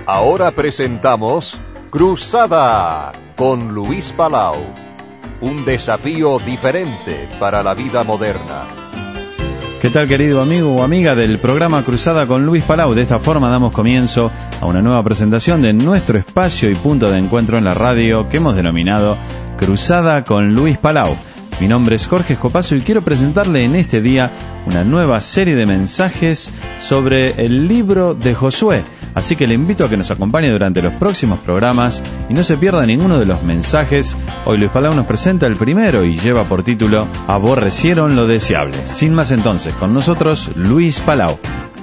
Ahora presentamos Cruzada con Luis Palau. Un desafío diferente para la vida moderna. ¿Qué tal, querido amigo o amiga del programa Cruzada con Luis Palau? De esta forma damos comienzo a una nueva presentación de nuestro espacio y punto de encuentro en la radio que hemos denominado Cruzada con Luis Palau. Mi nombre es Jorge Escopazo y quiero presentarle en este día una nueva serie de mensajes sobre el libro de Josué. Así que le invito a que nos acompañe durante los próximos programas y no se pierda ninguno de los mensajes. Hoy Luis Palau nos presenta el primero y lleva por título Aborrecieron lo deseable. Sin más entonces, con nosotros Luis Palau.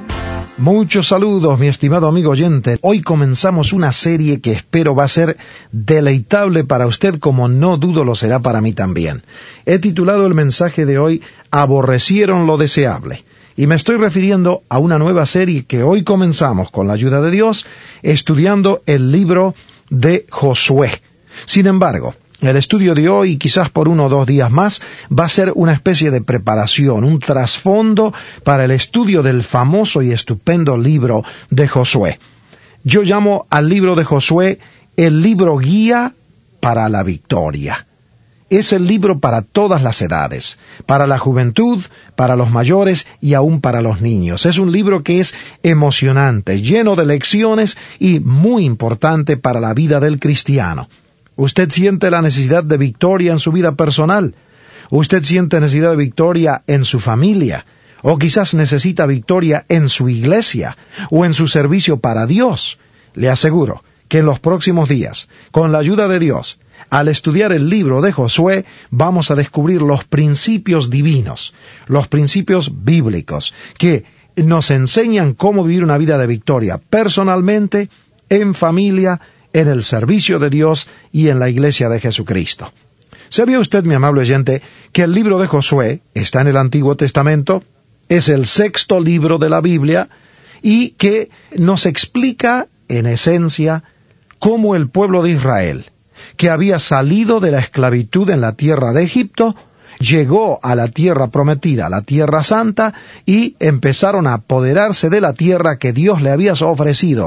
Muchos saludos, mi estimado amigo oyente. Hoy comenzamos una serie que espero va a ser deleitable para usted, como no dudo lo será para mí también. He titulado el mensaje de hoy Aborrecieron lo deseable. Y me estoy refiriendo a una nueva serie que hoy comenzamos con la ayuda de Dios, estudiando el libro de Josué. Sin embargo, el estudio de hoy, quizás por 1 o 2 días más, va a ser una especie de preparación, un trasfondo para el estudio del famoso y estupendo libro de Josué. Yo llamo al libro de Josué el libro guía para la victoria. Es el libro para todas las edades, para la juventud, para los mayores y aún para los niños. Es un libro que es emocionante, lleno de lecciones y muy importante para la vida del cristiano. ¿Usted siente la necesidad de victoria en su vida personal? ¿Usted siente necesidad de victoria en su familia? ¿O quizás necesita victoria en su iglesia o en su servicio para Dios? Le aseguro que en los próximos días, con la ayuda de Dios, al estudiar el libro de Josué, vamos a descubrir los principios divinos, los principios bíblicos, que nos enseñan cómo vivir una vida de victoria personalmente, en familia, en el servicio de Dios y en la iglesia de Jesucristo. ¿Sabía usted, mi amable oyente, que el libro de Josué está en el Antiguo Testamento? Es el 6º libro de la Biblia y que nos explica, en esencia, cómo el pueblo de Israel, que había salido de la esclavitud en la tierra de Egipto, llegó a la tierra prometida, la tierra santa, y empezaron a apoderarse de la tierra que Dios le había ofrecido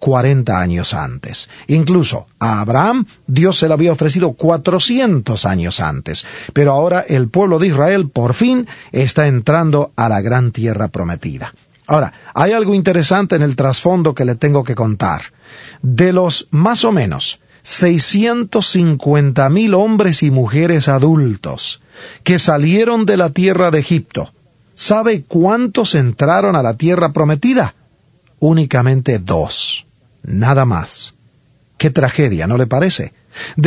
40 años antes. Incluso a Abraham Dios se la había ofrecido 400 años antes. Pero ahora el pueblo de Israel por fin está entrando a la gran tierra prometida. Ahora, hay algo interesante en el trasfondo que le tengo que contar. De los más o menos 650,000 hombres y mujeres adultos que salieron de la tierra de Egipto, ¿sabe cuántos entraron a la tierra prometida? Únicamente 2, nada más. ¡Qué tragedia!, ¿no le parece? De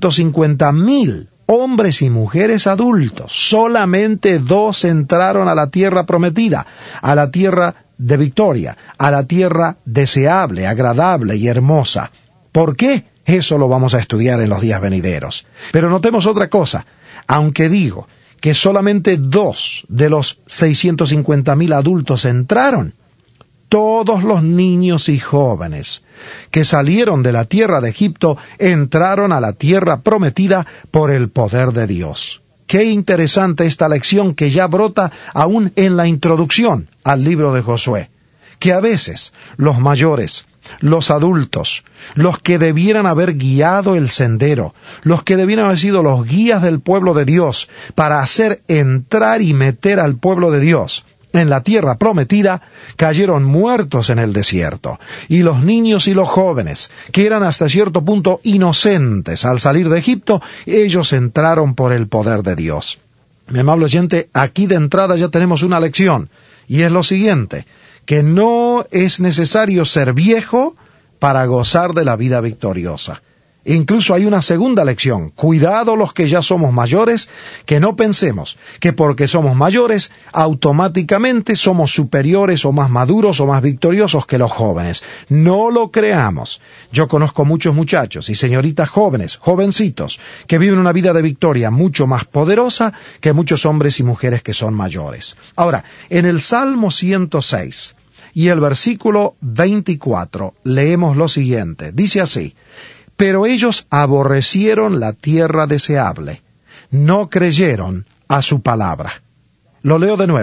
650,000 hombres y mujeres adultos, solamente 2 entraron a la tierra prometida, a la tierra de victoria, a la tierra deseable, agradable y hermosa. ¿Por qué? Eso lo vamos a estudiar en los días venideros. Pero notemos otra cosa. Aunque digo que solamente 2 de los 650,000 adultos entraron, todos los niños y jóvenes que salieron de la tierra de Egipto entraron a la tierra prometida por el poder de Dios. Qué interesante esta lección que ya brota aún en la introducción al libro de Josué. Que a veces los mayores, los adultos, los que debieran haber guiado el sendero, los que debieran haber sido los guías del pueblo de Dios para hacer entrar y meter al pueblo de Dios en la tierra prometida, cayeron muertos en el desierto. Y los niños y los jóvenes, que eran hasta cierto punto inocentes al salir de Egipto, ellos entraron por el poder de Dios. Mi amable oyente, aquí de entrada ya tenemos una lección, y es lo siguiente: que no es necesario ser viejo para gozar de la vida victoriosa. Incluso hay una segunda lección. Cuidado los que ya somos mayores, que no pensemos que porque somos mayores, automáticamente somos superiores o más maduros o más victoriosos que los jóvenes. No lo creamos. Yo conozco muchos muchachos y señoritas jóvenes, jovencitos, que viven una vida de victoria mucho más poderosa que muchos hombres y mujeres que son mayores. Ahora, en el Salmo 106 y el versículo 24, leemos lo siguiente. Dice así: pero ellos aborrecieron la tierra deseable, no creyeron a su palabra. Lo leo de nuevo.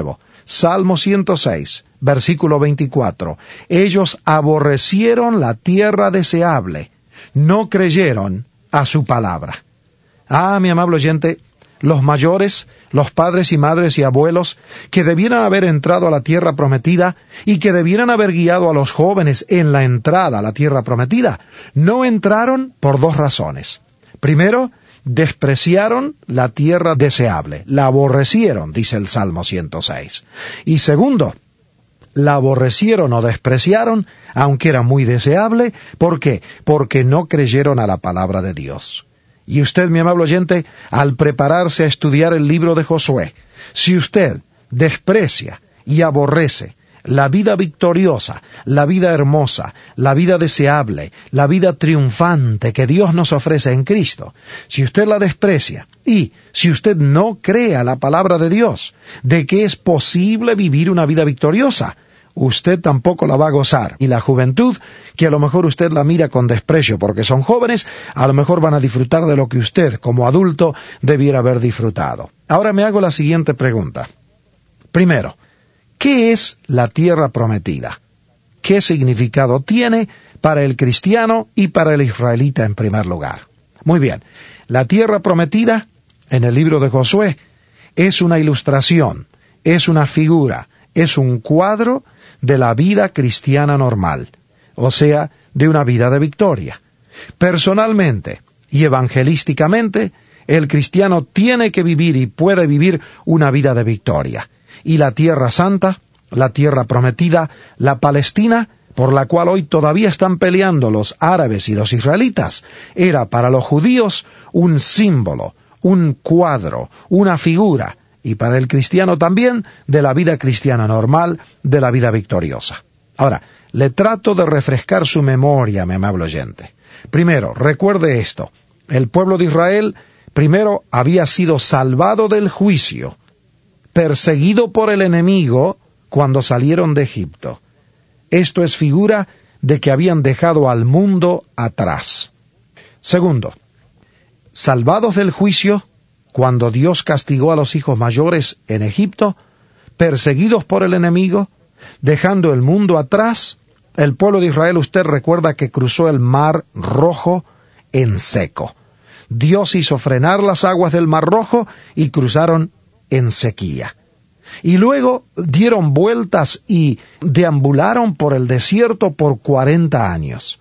Salmo 106, versículo 24. Ellos aborrecieron la tierra deseable, no creyeron a su palabra. Ah, mi amable oyente, los mayores, los padres y madres y abuelos, que debieran haber entrado a la tierra prometida y que debieran haber guiado a los jóvenes en la entrada a la tierra prometida, no entraron por dos razones. Primero, despreciaron la tierra deseable, la aborrecieron, dice el Salmo 106. Y segundo, la aborrecieron o despreciaron, aunque era muy deseable. ¿Por qué? Porque no creyeron a la palabra de Dios. Y usted, mi amable oyente, al prepararse a estudiar el libro de Josué, si usted desprecia y aborrece la vida victoriosa, la vida hermosa, la vida deseable, la vida triunfante que Dios nos ofrece en Cristo, si usted la desprecia y si usted no cree a la palabra de Dios de que es posible vivir una vida victoriosa, usted tampoco la va a gozar. Y la juventud, que a lo mejor usted la mira con desprecio porque son jóvenes, a lo mejor van a disfrutar de lo que usted, como adulto, debiera haber disfrutado. Ahora me hago la siguiente pregunta. Primero, ¿qué es la tierra prometida? ¿Qué significado tiene para el cristiano y para el israelita en primer lugar? Muy bien, la tierra prometida, en el libro de Josué, es una ilustración, es una figura, es un cuadro de la vida cristiana normal, o sea, de una vida de victoria. Personalmente y evangelísticamente, el cristiano tiene que vivir y puede vivir una vida de victoria. Y la tierra santa, la tierra prometida, la Palestina, por la cual hoy todavía están peleando los árabes y los israelitas, era para los judíos un símbolo, un cuadro, una figura, y para el cristiano también, de la vida cristiana normal, de la vida victoriosa. Ahora, le trato de refrescar su memoria, mi amable oyente. Primero, recuerde esto, el pueblo de Israel primero había sido salvado del juicio, perseguido por el enemigo cuando salieron de Egipto. Esto es figura de que habían dejado al mundo atrás. Segundo, salvados del juicio, cuando Dios castigó a los hijos mayores en Egipto, perseguidos por el enemigo, dejando el mundo atrás, el pueblo de Israel, usted recuerda que cruzó el Mar Rojo en seco. Dios hizo frenar las aguas del Mar Rojo y cruzaron en sequía. Y luego dieron vueltas y deambularon por el desierto por 40 años.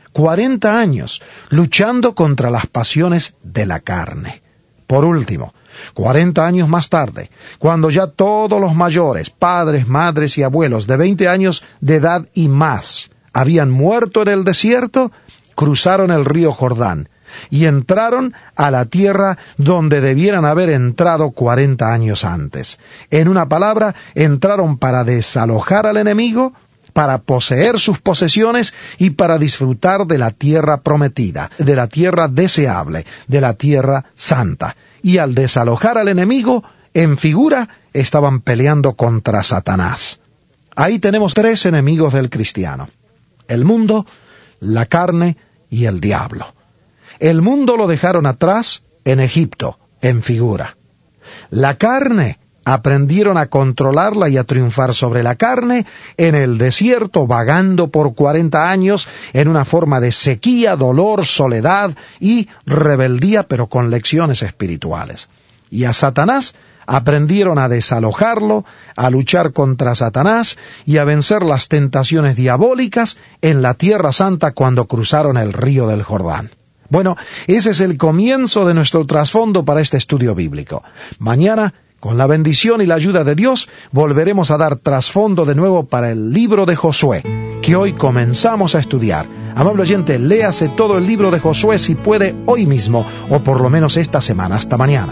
40 años luchando contra las pasiones de la carne. Por último, 40 años más tarde, cuando ya todos los mayores, padres, madres y abuelos de 20 años de edad y más, habían muerto en el desierto, cruzaron el río Jordán y entraron a la tierra donde debieran haber entrado 40 años antes. En una palabra, entraron para desalojar al enemigo, para poseer sus posesiones y para disfrutar de la tierra prometida, de la tierra deseable, de la tierra santa. Y al desalojar al enemigo, en figura, estaban peleando contra Satanás. Ahí tenemos 3 enemigos del cristiano: el mundo, la carne y el diablo. El mundo lo dejaron atrás en Egipto, en figura. La carne, aprendieron a controlarla y a triunfar sobre la carne en el desierto, vagando por 40 años en una forma de sequía, dolor, soledad y rebeldía, pero con lecciones espirituales. Y a Satanás aprendieron a desalojarlo, a luchar contra Satanás y a vencer las tentaciones diabólicas en la Tierra Santa cuando cruzaron el río del Jordán. Bueno, ese es el comienzo de nuestro trasfondo para este estudio bíblico. Mañana, con la bendición y la ayuda de Dios, volveremos a dar trasfondo de nuevo para el libro de Josué, que hoy comenzamos a estudiar. Amable oyente, léase todo el libro de Josué si puede hoy mismo, o por lo menos esta semana. Hasta mañana.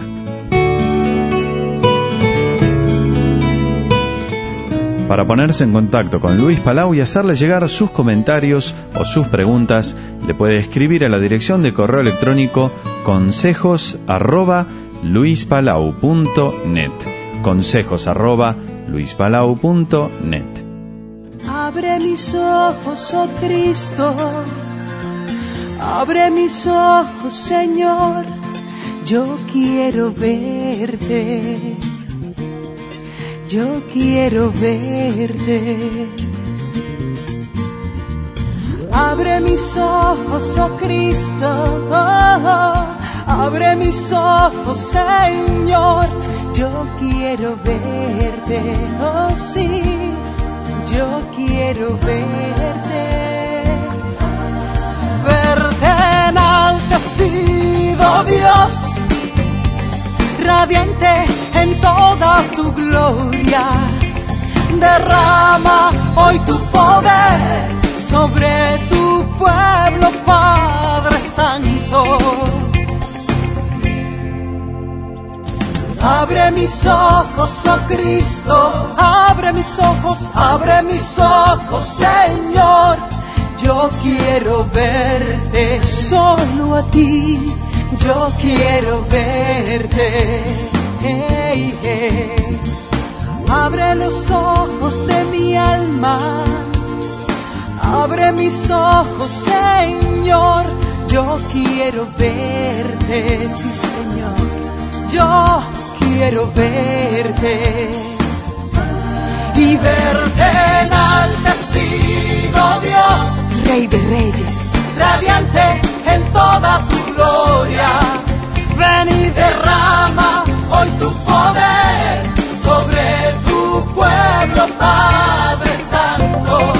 Para ponerse en contacto con Luis Palau y hacerle llegar sus comentarios o sus preguntas, le puede escribir a la dirección de correo electrónico consejos@luispalau.net. consejos@luispalau.net. Abre mis ojos, oh Cristo, abre mis ojos, Señor, yo quiero verte. yo quiero verte. Abre mis ojos, oh Cristo, abre mis ojos, Señor, yo quiero verte, oh sí, yo quiero verte. Verte enaltecido, Dios, radiante en toda tu gloria. Derrama hoy tu poder sobre tu pueblo, Padre Santo. Abre mis ojos, oh Cristo, abre mis ojos, Señor. Yo quiero verte, solo a ti, yo quiero verte. Hey, hey. Abre los ojos de mi alma, abre mis ojos, Señor, yo quiero verte, sí, Señor, yo quiero verte. Y verte enaltecido, Dios, Rey de Reyes, radiante en toda tu gloria. Ven y derrama hoy tu poder sobre tu pueblo, Padre Santo.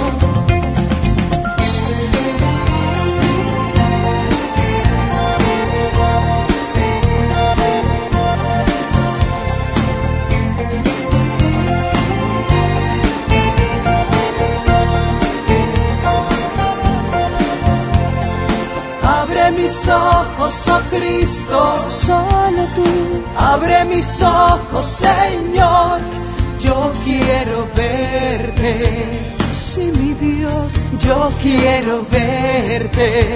Abre mis ojos, oh Cristo, solo tú. Abre mis ojos, Señor, yo quiero verte. Sí, mi Dios, yo quiero verte.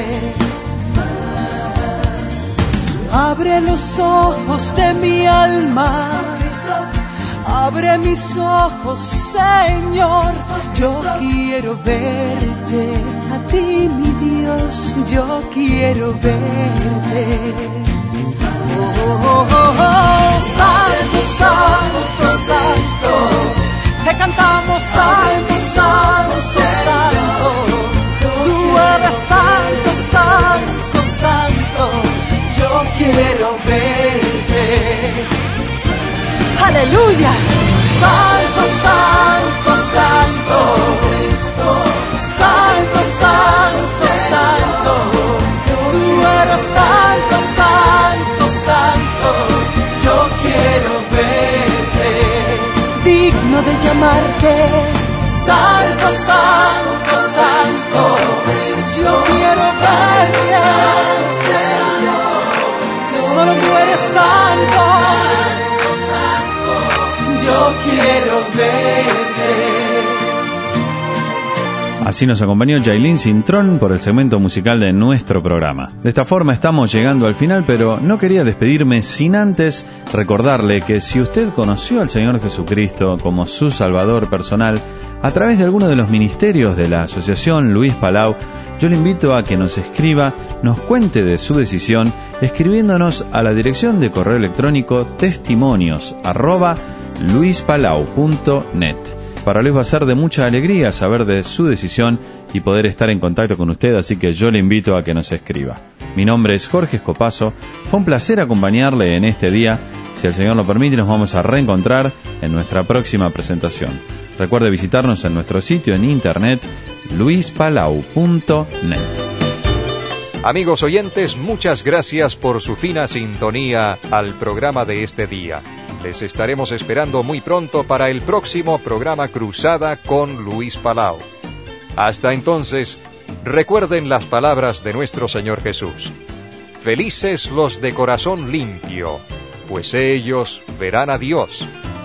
Abre los ojos de mi alma, abre mis ojos, Señor, yo quiero verte. A ti, mi Dios, yo quiero verte. Oh, oh, oh, oh. Santo, Santo, Santo, te cantamos Santo, Santo, Santo. Tú eres Santo, Santo, Santo, yo quiero verte. Aleluya. Santo, Santo, Santo, Santo, Santo, Santo, tú eres Santo, Santo, Santo, yo quiero verte. Digno de llamarte Santo, Santo, Santo, yo quiero verte. Solo tú eres santo, yo quiero verte. Así nos acompañó Yailin Cintrón por el segmento musical de nuestro programa. De esta forma estamos llegando al final, pero no quería despedirme sin antes recordarle que si usted conoció al Señor Jesucristo como su Salvador personal a través de alguno de los ministerios de la Asociación Luis Palau, yo le invito a que nos escriba, nos cuente de su decisión, escribiéndonos a la dirección de correo electrónico testimonios@luispalau.net. Para Luis va a ser de mucha alegría saber de su decisión y poder estar en contacto con usted, así que yo le invito a que nos escriba. Mi nombre es Jorge Escopazo, fue un placer acompañarle en este día. Si el Señor lo permite, nos vamos a reencontrar en nuestra próxima presentación. Recuerde visitarnos en nuestro sitio en internet, luispalau.net. Amigos oyentes, muchas gracias por su fina sintonía al programa de este día. Les estaremos esperando muy pronto para el próximo programa Cruzada con Luis Palau. Hasta entonces, recuerden las palabras de nuestro Señor Jesús. Felices los de corazón limpio, pues ellos verán a Dios.